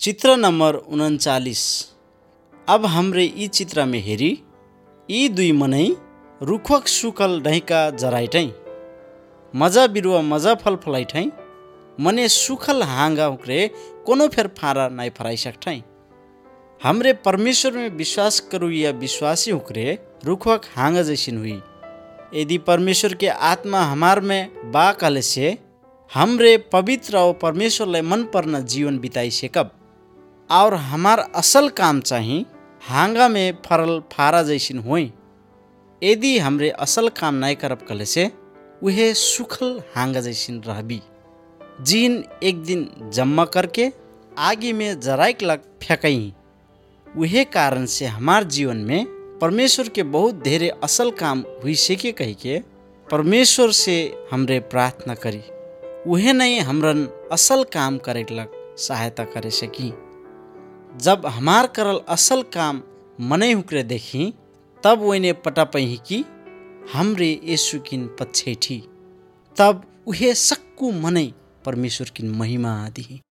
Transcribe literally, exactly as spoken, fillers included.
चित्र नम्बर उन्चालीस। अब हमरे ई चित्र में हेरी ई दुई मनै रुखक सुकल ढैका जराइटै मजा बिरुवा मजा फल फलाइठै मने सुखल हाँगा हुक्रे कोनो फेर फारा नाइ फराइ सक्ठै। हमरे परमेश्वर में विश्वास करू या विश्वासी हुक्रे रुखक हाँगा जैसिन हुई। यदि परमेश्वर के आत्मा हमार में बा कहले से हमरे पवित्र और परमेश्वरलाई मन पर्न जीवन बिताई सेकब और हमार असल काम चाहिँ हाँगा में फरल फारा जैसिन होई। यदि हमरे असल काम नाइ करब कहले से उहे सुखल हाँगा जैसिन रहबी जिन एक दिन जम्मा करके आगे में जराइक लग फेंकई। उहे कारण से हमार जीवन में परमेश्वर के बहुत ढेरे असल काम हुई सके कही के परमेश्वर से हमरे प्रार्थना करी उहे नहीं हमरन असल काम करे लग सहायता करे सकी। जब हमार करल असल काम मनै हुक्रे देखी तब वैने पटा पही कि हमरे यीशु किन पछेठी तब उहे सक्कु मनै परमेश्वर किन महिमा दिही।